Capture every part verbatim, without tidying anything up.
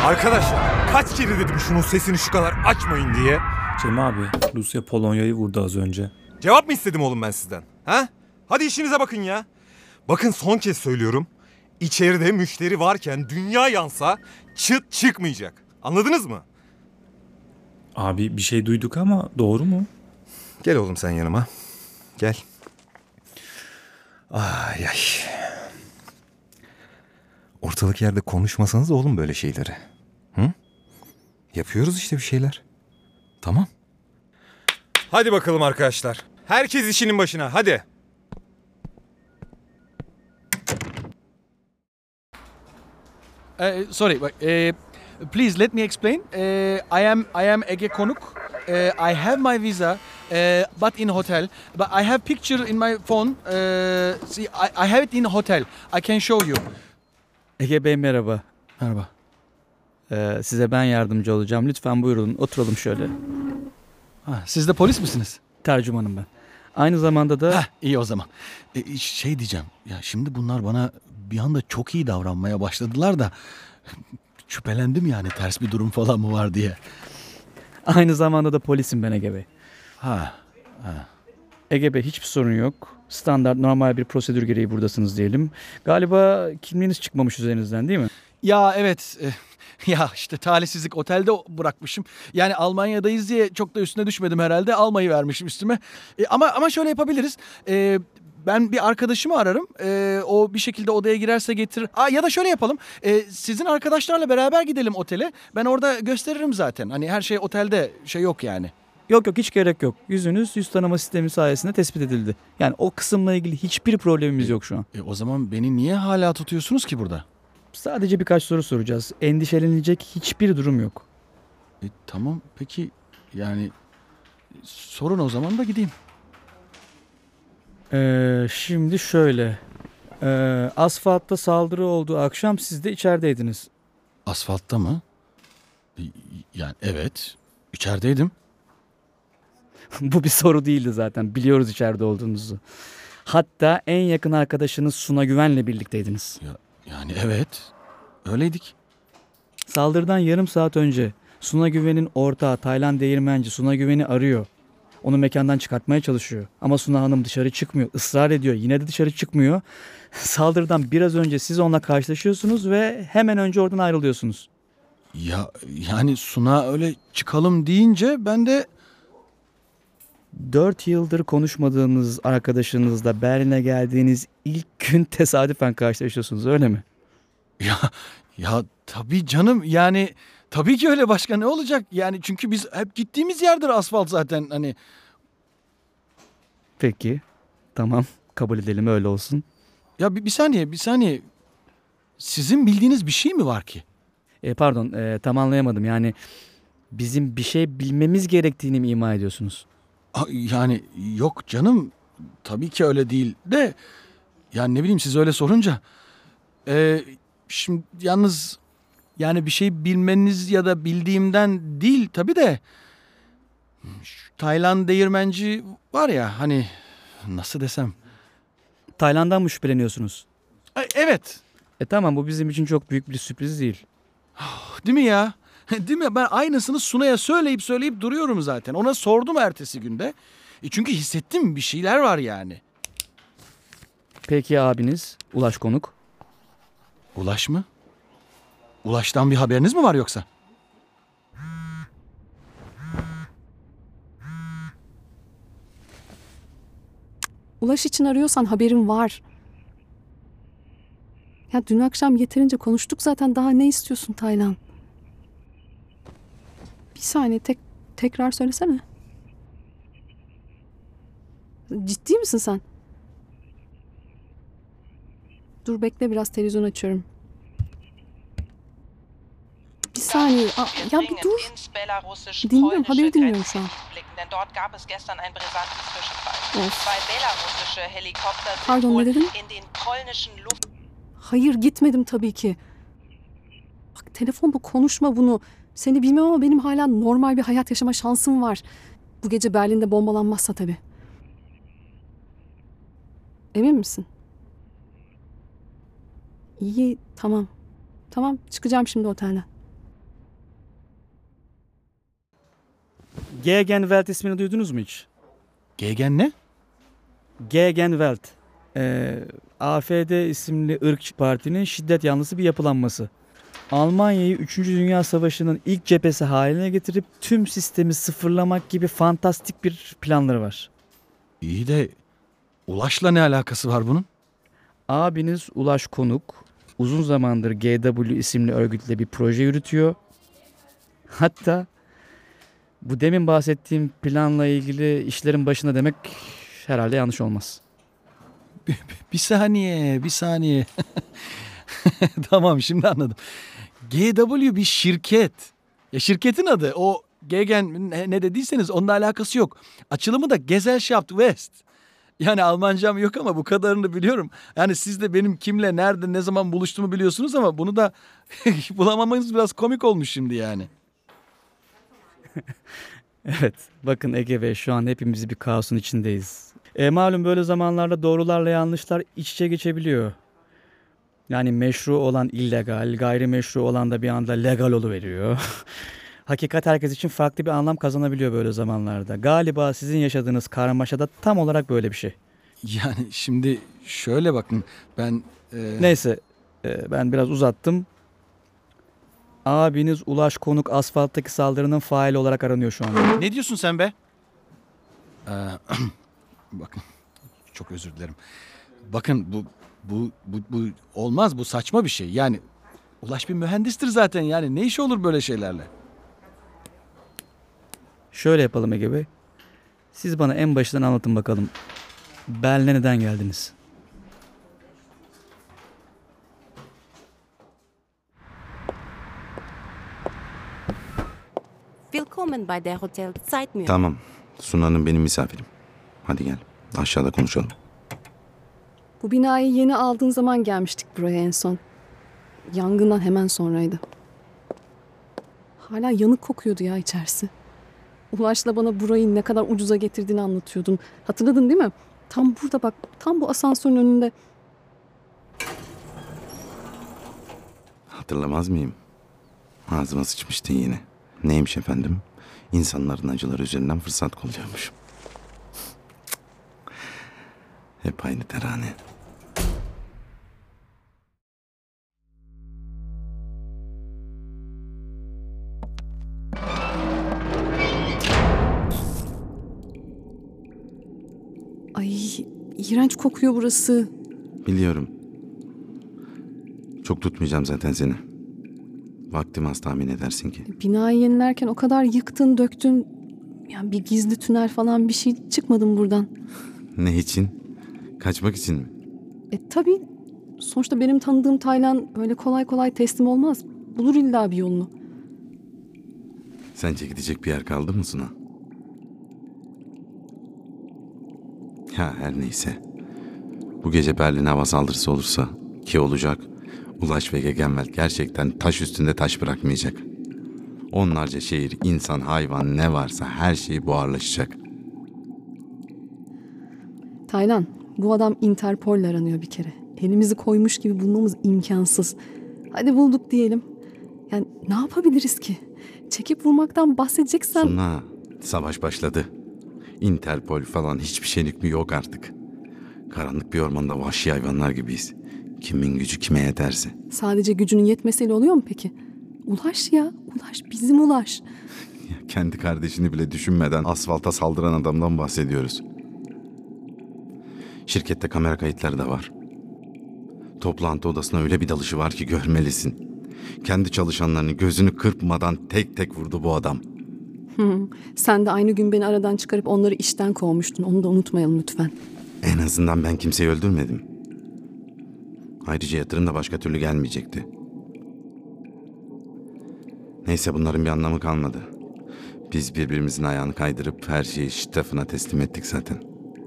Arkadaşlar kaç kere dedim şunun sesini şu kadar açmayın diye. Cem abi, Rusya Polonya'yı vurdu az önce. Cevap mı istedim oğlum ben sizden? Ha? Hadi işinize bakın ya. Bakın son kez söylüyorum. İçeride müşteri varken dünya yansa çıt çıkmayacak. Anladınız mı? Abi bir şey duyduk ama doğru mu? Gel oğlum sen yanıma. Gel. Ay ay. Ortalık yerde konuşmasanız oğlum böyle şeyleri. Hı? Yapıyoruz işte bir şeyler. Tamam. Hadi bakalım arkadaşlar. Herkes işinin başına hadi. Uh, sorry, but, uh, please let me explain. Uh, I am I am Ege Konuk. Uh, I have my visa, uh, but in hotel. But I have picture in my phone. Uh, see, I, I have it in hotel. I can show you. Ege Bey merhaba. Merhaba. Ee, size ben yardımcı olacağım. Lütfen buyurun oturalım şöyle. Ha, siz de polis misiniz? Tercümanım ben. Aynı zamanda da... Heh, iyi o zaman. E, şey diyeceğim. Ya şimdi bunlar bana bir anda çok iyi davranmaya başladılar da şüphelendim yani ters bir durum falan mı var diye. Aynı zamanda da polisim ben Ege Bey. Ha. ha. Ege Bey hiçbir sorun yok. Standart normal bir prosedür gereği buradasınız diyelim. Galiba kimliğiniz çıkmamış üzerinizden değil mi? Ya evet. E, ya işte talihsizlik otelde bırakmışım. Yani Almanya'dayız diye çok da üstüne düşmedim herhalde. Almayı vermişim üstüme. E, ama ama şöyle yapabiliriz. E, ben bir arkadaşımı ararım. E, o bir şekilde odaya girerse getirir. Aa, ya da şöyle yapalım. E, sizin arkadaşlarla beraber gidelim otele. Ben orada gösteririm zaten. Hani her şey otelde şey yok yani. Yok yok hiç gerek yok. Yüzünüz yüz tanıma sistemi sayesinde tespit edildi. Yani o kısımla ilgili hiçbir problemimiz yok şu an. E, o zaman beni niye hala tutuyorsunuz ki burada? Sadece birkaç soru soracağız. Endişelenecek hiçbir durum yok. E, tamam peki yani sorun o zaman da gideyim. Ee, şimdi şöyle. Ee, asfaltta saldırı olduğu akşam siz de içerideydiniz. Asfaltta mı? E, yani evet içerideydim. Bu bir soru değildi zaten. Biliyoruz içeride olduğunuzu. Hatta en yakın arkadaşınız Suna Güven'le birlikteydiniz. Ya, yani evet öyleydik. Saldırıdan yarım saat önce Suna Güven'in ortağı Taylan Değirmenci Suna Güven'i arıyor. Onu mekandan çıkartmaya çalışıyor. Ama Suna Hanım dışarı çıkmıyor. Israr ediyor. Yine de dışarı çıkmıyor. Saldırıdan biraz önce siz onunla karşılaşıyorsunuz ve hemen önce oradan ayrılıyorsunuz. Ya yani Suna öyle çıkalım deyince ben de... Dört yıldır konuşmadığınız arkadaşınızla Berlin'e geldiğiniz ilk gün tesadüfen karşılaşıyorsunuz öyle mi? Ya ya tabii canım yani tabii ki öyle, başka ne olacak? Yani çünkü biz hep gittiğimiz yerdir asfalt zaten hani. Peki tamam kabul edelim öyle olsun. Ya bir, bir saniye bir saniye sizin bildiğiniz bir şey mi var ki? E, pardon e, tam anlayamadım yani bizim bir şey bilmemiz gerektiğini mi ima ediyorsunuz? Yani yok canım tabii ki öyle değil de yani ne bileyim siz öyle sorunca. Ee, şimdi yalnız yani bir şey bilmeniz ya da bildiğimden değil tabii de şu Taylan Değirmenci var ya hani nasıl desem. Tayland'dan mı şüpheleniyorsunuz? E, evet. E tamam bu bizim için çok büyük bir sürpriz değil. Değil mi ya? Değil mi? Ben aynısını Sunay'a söyleyip söyleyip duruyorum zaten. Ona sordum ertesi günde. E çünkü hissettim bir şeyler var yani. Peki abiniz Ulaş Konuk? Ulaş mı? Ulaş'tan bir haberiniz mi var yoksa? Ulaş için arıyorsan haberim var. Ya dün akşam yeterince konuştuk zaten, daha ne istiyorsun Taylan? Bir saniye tek tekrar söylesene. Ciddi misin sen? Dur bekle, biraz televizyon açıyorum. Bir saniye. Aa, ya bir dur. Dinliyorum, haberi dinliyorum şu an. Of. Pardon, ne dedin? Hayır, gitmedim tabii ki. Bak telefonda konuşma bunu. Seni bilmem ama benim hala normal bir hayat yaşama şansım var. Bu gece Berlin'de bombalanmazsa tabii. Emin misin? İyi, tamam. Tamam, çıkacağım şimdi otelden. Gegenwelt ismini duydunuz mu hiç? Gegen ne? Gegenwelt. Ee, A F D isimli ırkçı partinin şiddet yanlısı bir yapılanması. Almanya'yı üçüncü. Dünya Savaşı'nın ilk cephesi haline getirip tüm sistemi sıfırlamak gibi fantastik bir planları var. İyi de Ulaş'la ne alakası var bunun? Abiniz Ulaş Konuk uzun zamandır G W isimli örgütle bir proje yürütüyor. Hatta bu demin bahsettiğim planla ilgili işlerin başında demek herhalde yanlış olmaz. Bir saniye, bir saniye. Tamam, şimdi anladım. G W bir şirket. Ya şirketin adı. O Gegen ne, ne dediyseniz onunla alakası yok. Açılımı da Gesellschaft West. Yani Almancam yok ama bu kadarını biliyorum. Yani siz de benim kimle, nerede, ne zaman buluştuğumu biliyorsunuz ama bunu da bulamamanız biraz komik olmuş şimdi yani. Evet, bakın Ege Bey, şu an hepimiz bir kaosun içindeyiz. E, malum böyle zamanlarda doğrularla yanlışlar iç içe geçebiliyor. Yani meşru olan illegal, gayrimeşru olan da bir anda legal oluveriyor. Hakikat herkes için farklı bir anlam kazanabiliyor böyle zamanlarda. Galiba sizin yaşadığınız karmaşada tam olarak böyle bir şey. Yani şimdi şöyle bakın, ben... E... Neyse, e, ben biraz uzattım. Abiniz Ulaş Konuk asfalttaki saldırının faili olarak aranıyor şu anda. Ne diyorsun sen be? Ee, bakın, çok özür dilerim. Bakın bu, bu, bu, bu olmaz, bu saçma bir şey. Yani Ulaş bir mühendistir zaten, yani ne işi olur böyle şeylerle? Şöyle yapalım Ege Bey. Siz bana en başından anlatın bakalım. Berlin'e neden geldiniz? Willkommen bei der Hotel Zeitmühle. Tamam. Sunan'ın benim misafirim. Hadi gel. Aşağıda konuşalım. Bu binayı yeni aldığın zaman gelmiştik buraya en son. Yangından hemen sonraydı. Hala yanık kokuyordu ya içerisi. Ulaş'la bana burayı ne kadar ucuza getirdiğini anlatıyordun. Hatırladın değil mi? Tam burada bak, tam bu asansörün önünde. Hatırlamaz mıyım? Ağzıma sıçmıştın yine. Neymiş efendim? İnsanların acıları üzerinden fırsat kolluyormuş. Hep aynı terane. Ay, iğrenç kokuyor burası. Biliyorum. Çok tutmayacağım zaten seni. Vaktim az, tahmin edersin ki. Binayı yenilerken o kadar yıktın, döktün. Yani bir gizli tünel falan bir şey çıkmadı mı buradan? Ne için? Kaçmak için mi? E tabii. Sonuçta benim tanıdığım Taylan böyle kolay kolay teslim olmaz. Bulur illa bir yolunu. Sence gidecek bir yer kaldı mı Suna? Ya her neyse. Bu gece Berlin hava saldırısı olursa, ki olacak, Ulaş ve Gegenwelt gerçekten taş üstünde taş bırakmayacak. Onlarca şehir, insan, hayvan ne varsa her şey buharlaşacak. Taylan, bu adam Interpol'le aranıyor bir kere. Elimizi koymuş gibi bulmamız imkansız. Hadi bulduk diyelim. Yani ne yapabiliriz ki? Çekip vurmaktan bahsedeceksen... Suna, savaş başladı. Interpol falan hiçbir şeylik mi yok artık. Karanlık bir ormanda vahşi hayvanlar gibiyiz. Kimin gücü kime yeterse. Sadece gücünün yetmesiyle oluyor mu peki? Ulaş ya, Ulaş bizim Ulaş. Ya kendi kardeşini bile düşünmeden asfalta saldıran adamdan bahsediyoruz. Şirkette kamera kayıtları da var. Toplantı odasına öyle bir dalışı var ki görmelisin. Kendi çalışanlarını gözünü kırpmadan tek tek vurdu bu adam. Hı, sen de aynı gün beni aradan çıkarıp onları işten kovmuştun. Onu da unutmayalım lütfen. En azından ben kimseyi öldürmedim. Ayrıca yatırım da başka türlü gelmeyecekti. Neyse, bunların bir anlamı kalmadı. Biz birbirimizin ayağını kaydırıp her şeyi Steffan'a teslim ettik zaten.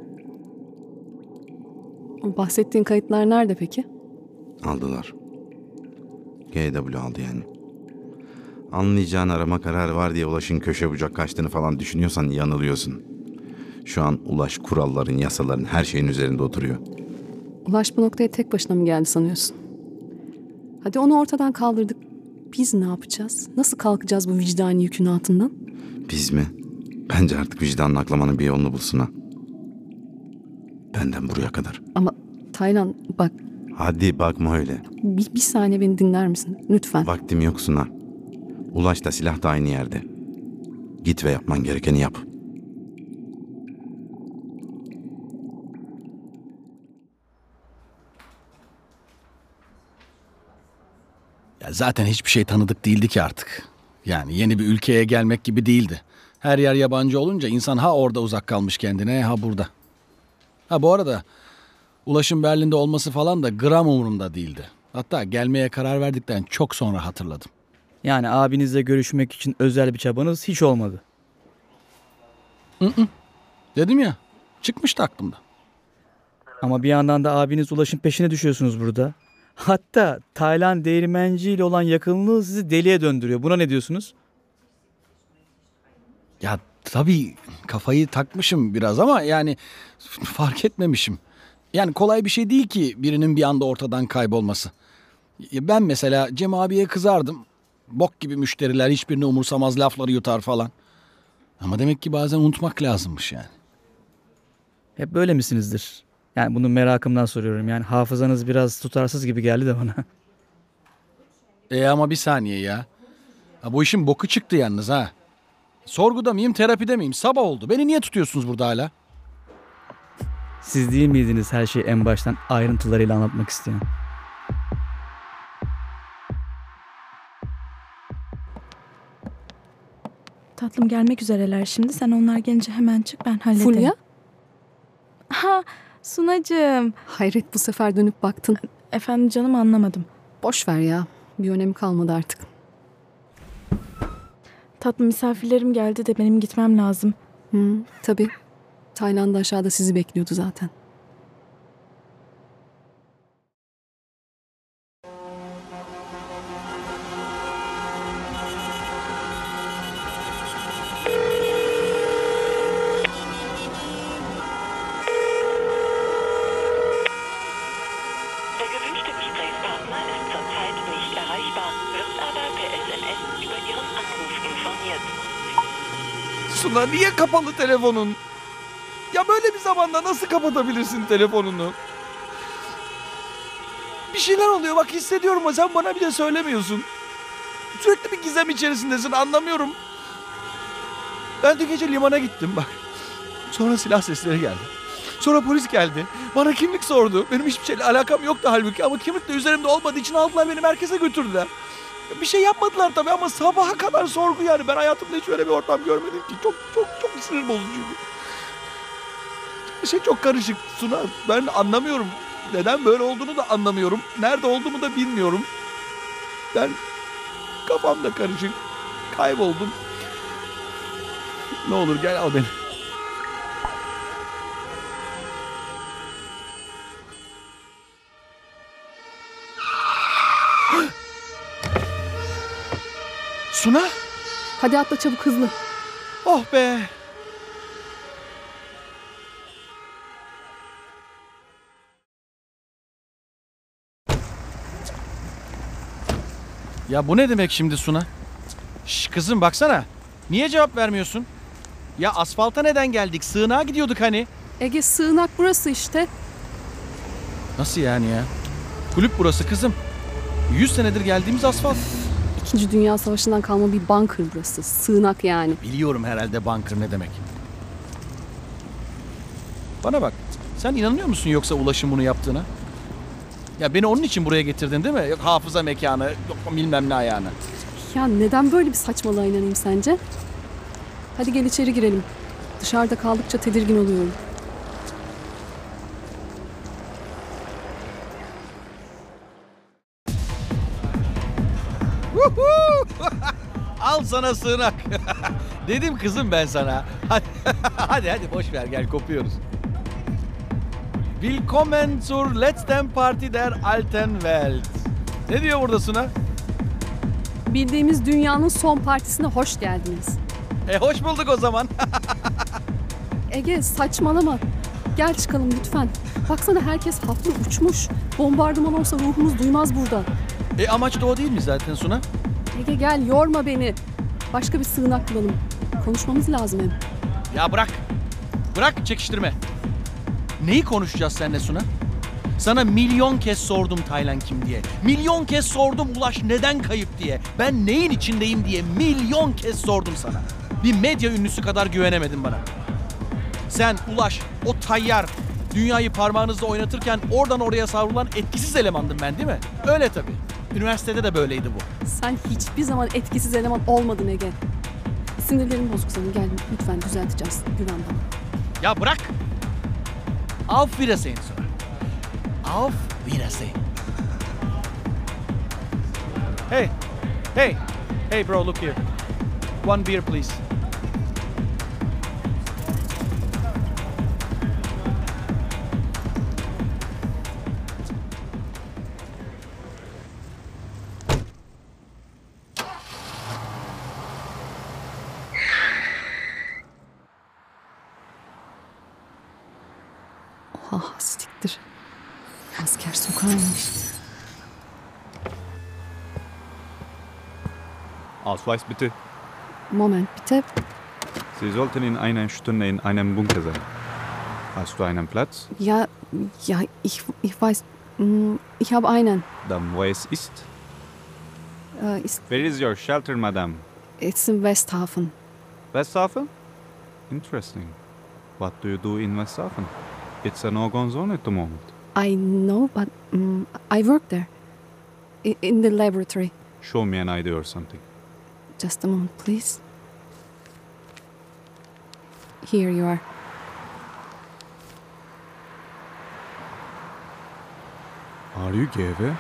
O bahsettiğin kayıtlar nerede peki? Aldılar. G W aldı yani. Anlayacağın arama kararı var diye Ulaş'ın köşe bucak kaçtığını falan düşünüyorsan yanılıyorsun. Şu an Ulaş kuralların, yasaların, her şeyin üzerinde oturuyor. Ulaş bu noktaya tek başına mı geldi sanıyorsun? Hadi onu ortadan kaldırdık. Biz ne yapacağız? Nasıl kalkacağız bu vicdani yükün altından? Biz mi? Bence artık vicdanını aklamanın bir yolunu bulsun ha. Benden buraya kadar. Ama Taylan bak Hadi bakma öyle. bir, bir saniye beni dinler misin? Lütfen. Vaktim yok Suna. Ulaş da silah da aynı yerde. Git ve yapman gerekeni yap. Ya zaten hiçbir şey tanıdık değildi ki artık. Yani yeni bir ülkeye gelmek gibi değildi. Her yer yabancı olunca insan ha orada uzak kalmış kendine ha burada. Ha bu arada Ulaş'ın Berlin'de olması falan da gram umurumda değildi. Hatta gelmeye karar verdikten çok sonra hatırladım. Yani abinizle görüşmek için özel bir çabanız hiç olmadı. Dedim ya, çıkmıştı aklımda. Ama bir yandan da abiniz Ulaş'ın peşine düşüyorsunuz burada. Hatta Taylan Değirmenci ile olan yakınlığı sizi deliye döndürüyor. Buna ne diyorsunuz? Ya tabii kafayı takmışım biraz ama yani fark etmemişim. Yani kolay bir şey değil ki birinin bir anda ortadan kaybolması. Ya ben mesela Cem abiye kızardım. Bok gibi müşteriler, hiçbirini umursamaz, lafları yutar falan. Ama demek ki bazen unutmak lazımmış yani. Hep böyle misinizdir? Yani bunu merakımdan soruyorum. Yani hafızanız biraz tutarsız gibi geldi de bana. E ama bir saniye ya. Ha, bu işin boku çıktı yalnız ha. Sorguda mıyım, terapide miyim? Sabah oldu. Beni niye tutuyorsunuz burada hala? Siz değil miydiniz her şeyi en baştan ayrıntılarıyla anlatmak isteyen? Tatlım gelmek üzereler şimdi. Sen onlar gelince hemen çık, ben hallederim. Fulya? Ha Sunacığım. Hayret bu sefer dönüp baktın. Efendim canım, anlamadım. Boş ver ya. Bir önemi kalmadı artık. Tatlım misafirlerim geldi de benim gitmem lazım. Hı, tabii. Tayland aşağıda sizi bekliyordu zaten. Der gewünschte Gesprächspartner ist zurzeit nicht erreichbar, wird aber per S M S über Ihren Anruf informiert. Suna, niye kapalı telefonun? Ya böyle bir zamanda nasıl kapatabilirsin telefonunu? Bir şeyler oluyor bak, hissediyorum ama sen bana bile söylemiyorsun. Sürekli bir gizem içerisindesin, anlamıyorum. Ben de gece limana gittim bak. Sonra silah sesleri geldi. Sonra polis geldi. Bana kimlik sordu. Benim hiçbir şeyle alakam yoktu halbuki ama kimlik de üzerimde olmadığı için aldılar, beni merkeze götürdüler. Bir şey yapmadılar tabii ama sabaha kadar sorgu yani. Ben hayatımda hiç öyle bir ortam görmedim ki. Çok çok çok sinir bozucuydu. Her şey çok karışık Suna. Ben anlamıyorum. Neden böyle olduğunu da anlamıyorum. Nerede olduğumu da bilmiyorum. Ben kafamda karışık. Kayboldum. Ne olur gel al beni. Suna? Hadi atla çabuk, hızlı. Oh be! Ya bu ne demek şimdi Suna? Şş kızım baksana. Niye cevap vermiyorsun? Ya asfalta neden geldik? Sığınağa gidiyorduk hani. Ege, sığınak burası işte. Nasıl yani ya? Kulüp burası kızım. Yüz senedir geldiğimiz asfalt. İkinci Dünya Savaşı'ndan kalma bir bunker burası. Sığınak yani. Biliyorum herhalde bunker ne demek. Bana bak. Sen inanıyor musun yoksa Ulaş'ın bunu yaptığına? Ya beni onun için buraya getirdin değil mi? Yok hafıza mekanı, yok bilmem ne ayağını. Ya neden böyle bir saçmalığa inanayım sence? Hadi gel içeri girelim. Dışarıda kaldıkça tedirgin oluyorum. Al sana sığınak. Dedim kızım ben sana. Hadi hadi, hadi boş ver gel, kopuyoruz. Willkommen zur letzten Party der alten Welt. Ne diyor burada Suna? Bildiğimiz dünyanın son partisine hoş geldiniz. E hoş bulduk o zaman. Ege saçmalama. Gel çıkalım lütfen. Baksana herkes hafif uçmuş. Bombardıman olsa ruhumuz duymaz burada. E amaç da o değil mi zaten Suna? Ege gel, yorma beni. Başka bir sığınak bulalım. Konuşmamız lazım hem. Ya bırak. Bırak çekiştirme. Neyi konuşacağız seninle Suna? Sana milyon kez sordum Taylan kim diye. Milyon kez sordum Ulaş neden kayıp diye. Ben neyin içindeyim diye milyon kez sordum sana. Bir medya ünlüsü kadar güvenemedin bana. Sen Ulaş, o tayyar, dünyayı parmağınızda oynatırken oradan oraya savrulan etkisiz elemandım ben değil mi? Öyle tabii. Üniversitede de böyleydi bu. Sen hiçbir zaman etkisiz eleman olmadın Ege. Sinirlerim bozuk senin. Gel lütfen düzelteceğiz. Güven bana. Ya bırak. Auf Wiedersehen sonra. Auf Wiedersehen. Hey. Hey. Hey bro, look here. One beer please. Ah siktir. Asker sokağıymış. Ausweis bitte. Moment bitte. Sie sollten in einer Stunde in einem Bunker sein. Hast du einen Platz? Ja, ja, ich, ich weiß. mm, Ich habe einen. Dann wo es ist? Äh, ist, Where is your shelter, madam? it's in Westhafen. Westhafen? Interesting. What do you do in Westhafen? It's a no-go zone at the moment. I know, but mm, I work there. I, in the laboratory. Show me an I D or something. Just a moment, please. Here you are. Are you gay?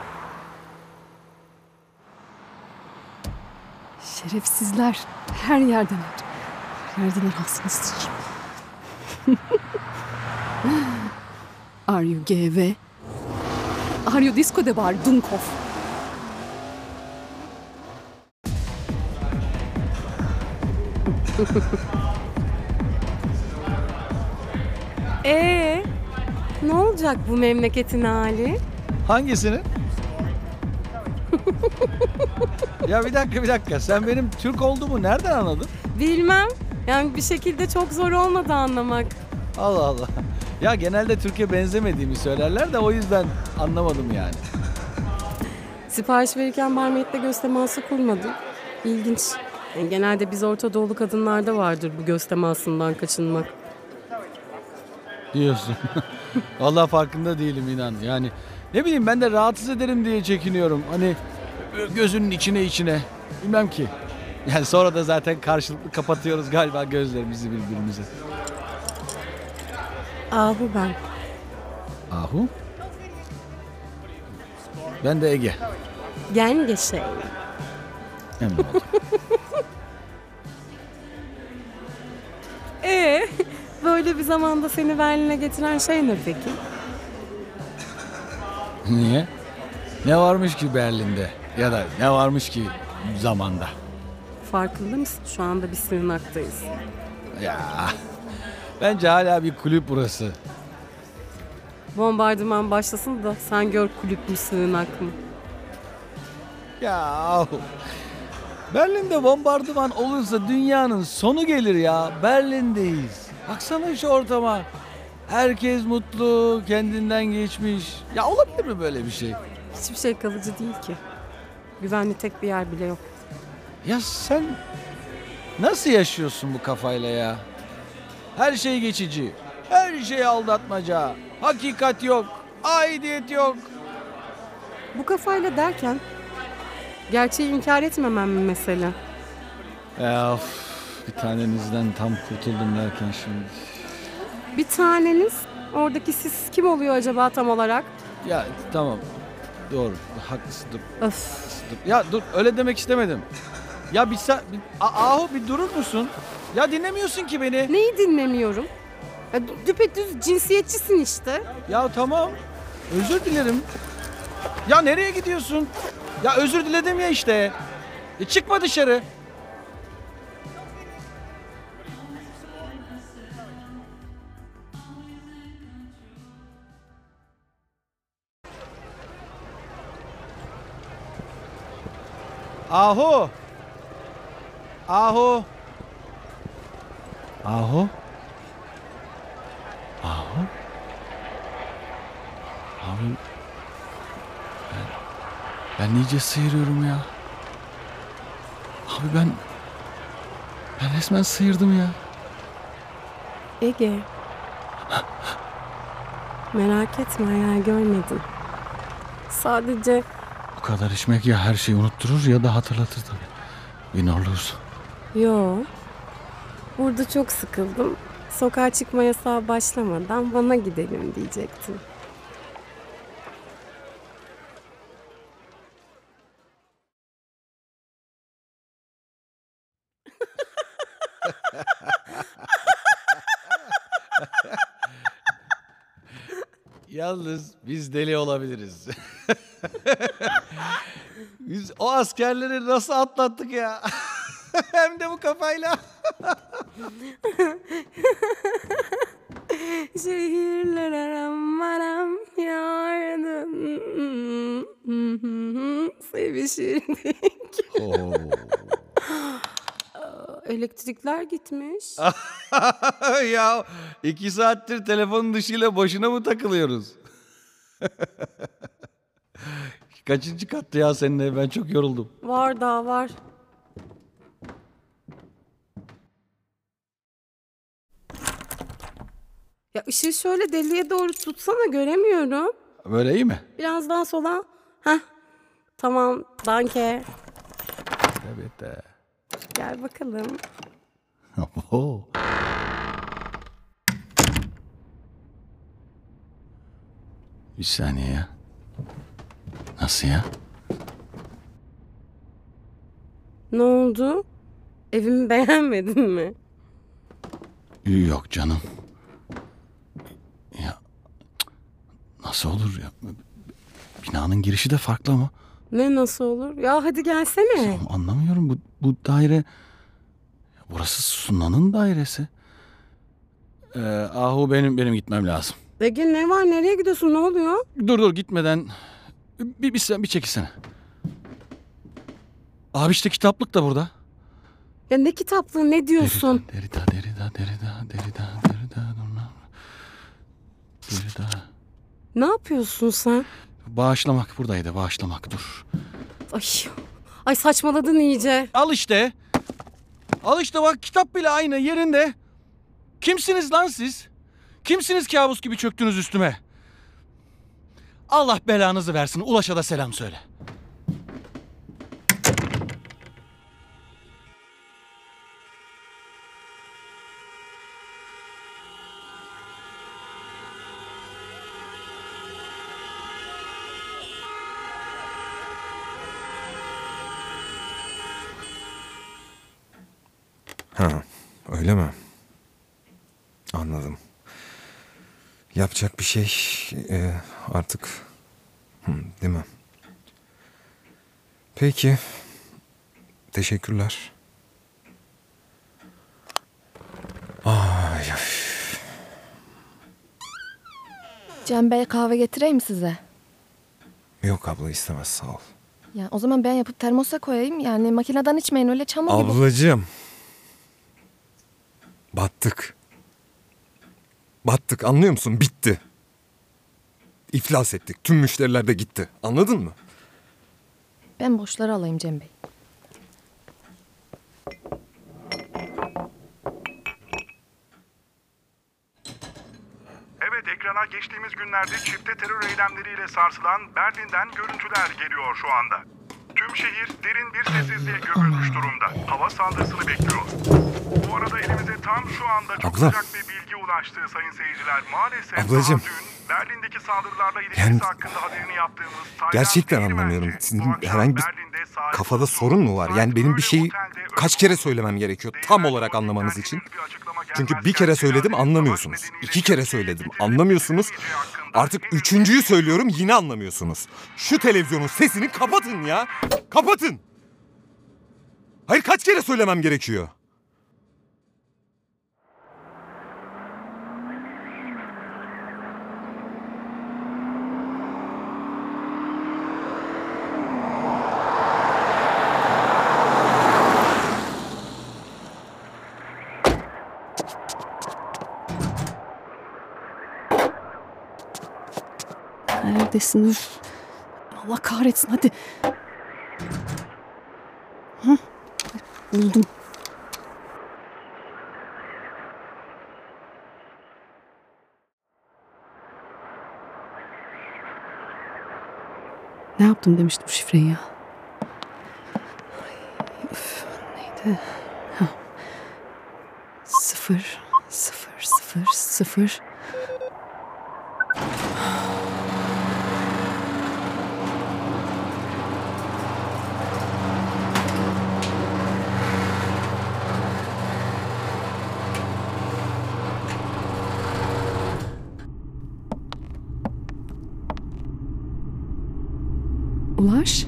Şerefsizler. Her yerdeler. Her yerdeler aslında sıçayım. Are you gay? Are you disco de bar Dunkov? Ee, ne olacak bu memleketin hali? Hangisini? Ya bir dakika bir dakika. Sen benim Türk olduğumu nereden anladın? Bilmem. Yani bir şekilde çok zor olmadı anlamak. Allah Allah. Ya genelde Türkiye benzemediğimi söylerler de o yüzden anlamadım yani. Sipariş verirken barmaid'le göz teması kurmadım. İlginç. Yani genelde biz Orta Doğulu kadınlarda vardır bu göz temasından kaçınmak. Diyorsun. Vallahi farkında değilim inan. Yani ne bileyim ben de rahatsız ederim diye çekiniyorum. Hani gözünün içine içine. Bilmem ki. Yani sonra da zaten karşılıklı kapatıyoruz galiba gözlerimizi birbirimize. Ahu ben. Ahu? Ben de Ege. Genge şey. Memnun oldum. Ee, böyle bir zamanda seni Berlin'e getiren şey ne peki? Niye? Ne varmış ki Berlin'de? Ya da ne varmış ki zamanda? Farkında mısın? Şu anda bir sığınaktayız. Ya bence hala bir kulüp burası. Bombardıman başlasın da sen gör kulüp mü sığınak mı? Ya Berlin'de bombardıman olursa dünyanın sonu gelir ya. Berlin'deyiz. Baksana şu ortama. Herkes mutlu, kendinden geçmiş. Ya olabilir mi böyle bir şey? Hiçbir şey kalıcı değil ki. Güvenli tek bir yer bile yok. Ya sen nasıl yaşıyorsun bu kafayla ya? Her şey geçici. Her şey aldatmaca. Hakikat yok. Aidiyet yok. Bu kafayla derken gerçeği inkar etmemem mi mesela? Ya of, bir tanenizden tam kurtuldum derken şimdi. Bir taneniz, oradaki siz kim oluyor acaba tam olarak? Ya tamam. Doğru. Haklısın. Dur. Öf. Dur. Ya dur öyle demek istemedim. Ya bir, sa- bir A- Ahu bir durur musun? Ya dinlemiyorsun ki beni. Neyi dinlemiyorum? Ya, düpedüz cinsiyetçisin işte. Ya tamam. Özür dilerim. Ya nereye gidiyorsun? Ya özür diledim ya işte. E çıkma dışarı. Ahu. Ahu. Ahu? Ahu? Abi ben, ben iyice sıyırıyorum ya. Abi ben ben resmen sıyırdım ya. Ege. Merak etme, hayal görmedim. Sadece Bu kadar içmek ya her şeyi unutturur ya da hatırlatır tabii. Win or lose. yo. Burada çok sıkıldım. Sokağa çıkma yasağı başlamadan bana gidelim diyecektim. Yalnız biz deli olabiliriz. Biz o askerleri nasıl atlattık ya? Hem de bu kafayla. Şehirler aram aram yardım sevişirdik. Oo. Elektrikler gitmiş. Ya iki saattir telefonun dışıyla boşuna mı takılıyoruz? Kaçıncı kattı ya seninle? Ben çok yoruldum. Var daha var. Ya ışığı şöyle deliğe doğru tutsana, göremiyorum. Böyle iyi mi? Biraz daha sola. Heh. Tamam, danke. Evet de. Gel bakalım. Oho. Bir saniye ya. Nasıl ya? Ne oldu? Evimi beğenmedin mi? Yok canım. Ya cık, nasıl olur ya? Binanın girişi de farklı ama. Ne nasıl olur? Ya hadi gelsene. Anlamıyorum, bu, bu daire... Burası Sunan'ın dairesi. Ee, ahu benim benim gitmem lazım. Ege ne var? Nereye gidiyorsun? Ne oluyor? Dur dur gitmeden bir bir, sen bir çekilsene. Abi işte kitaplık da burada. Ya ne kitaplığı, ne diyorsun? Derida, Derida, Derida, Derida, Derida, Derida, Derida. Ne yapıyorsun sen? Bağışlamak buradaydı, bağışlamak, dur. Ay, ay saçmaladın iyice. Al işte. Al işte bak, kitap bile aynı yerinde. Kimsiniz lan siz? Kimsiniz kabus gibi çöktünüz üstüme? Allah belanızı versin. Ulaş'a da selam söyle. Ha, öyle mi? Anladım. Yapacak bir şey e, artık Hı, değil mi? Peki. Teşekkürler. Ay, ay. Cem Bey kahve getireyim mi size? Yok abla, istemez, sağ ol. Ya o zaman ben yapıp termosa koyayım. Yani makineden içmeyin, öyle çamur gibi. Ablacığım. Battık. Battık, anlıyor musun? Bitti. İflas ettik. Tüm müşteriler de gitti. Anladın mı? Ben boşları alayım Cem Bey. Evet, ekrana geçtiğimiz günlerde çifte terör eylemleriyle sarsılan Berlin'den görüntüler geliyor şu anda. Tüm şehir derin bir sessizliğe gömülmüş durumda. Hava saldırısını bekliyor. Bu arada elimize tam şu anda çok Abla. sıcak bir bilgi ulaştı sayın seyirciler. Maalesef Ablacığım. daha dün Berlin'deki saldırılarla ilişkisi Yani hakkında haberini yaptığımız Taylan gerçekten Değirmenci, anlamıyorum. bu Sizin akşam herhangi bir Berlin'de saat kafada dokuz sorun mu var? Yani benim bir şeyi otelde kaç kere söylemem gerekiyor tam olarak anlamanız için? Çünkü bir kere söyledim, anlamıyorsunuz. İki kere söyledim, anlamıyorsunuz. Artık üçüncüyü söylüyorum, yine anlamıyorsunuz. Şu televizyonun sesini kapatın ya. Kapatın. Hayır, kaç kere söylemem gerekiyor? Neredesin? Üf. Allah kahretsin hadi. Hı? Buldum. Ne yaptım demiştim bu şifreyi ya. Ay, üf, neydi? Ha. Sıfır, sıfır, sıfır, sıfır. Ulaş.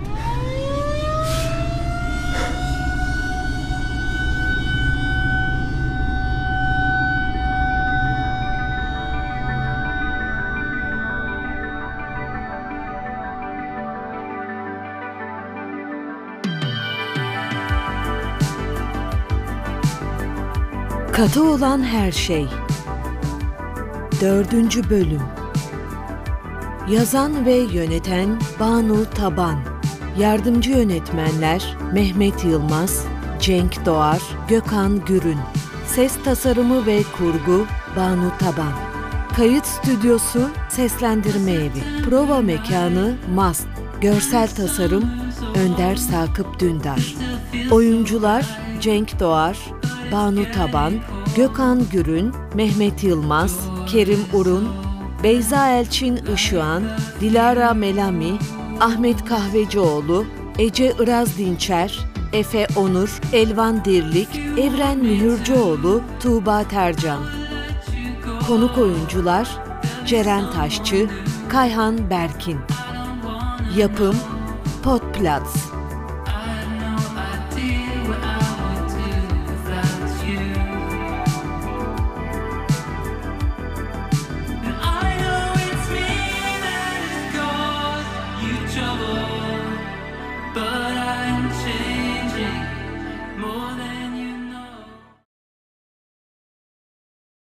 Katı olan her şey. Dördüncü bölüm. Yazan ve yöneten Banu Taban. Yardımcı yönetmenler Mehmet Yılmaz, Cenk Doğar, Gökhan Gürün. Ses tasarımı ve kurgu Banu Taban. Kayıt stüdyosu Seslendirme Evi. Prova mekanı Mast. Görsel tasarım Önder Sakıp Dündar. Oyuncular Cenk Doğar, Banu Taban, Gökhan Gürün, Mehmet Yılmaz, Kerim Urun, Beyza Elçin Işıhan, Dilara Melami, Ahmet Kahvecioğlu, Ece Iraz Dinçer, Efe Onur, Elvan Dirlik, Evren Mühürcüoğlu, Tuğba Tercan. Konuk oyuncular Ceren Taşçı, Kayhan Berkin. Yapım Podplatz.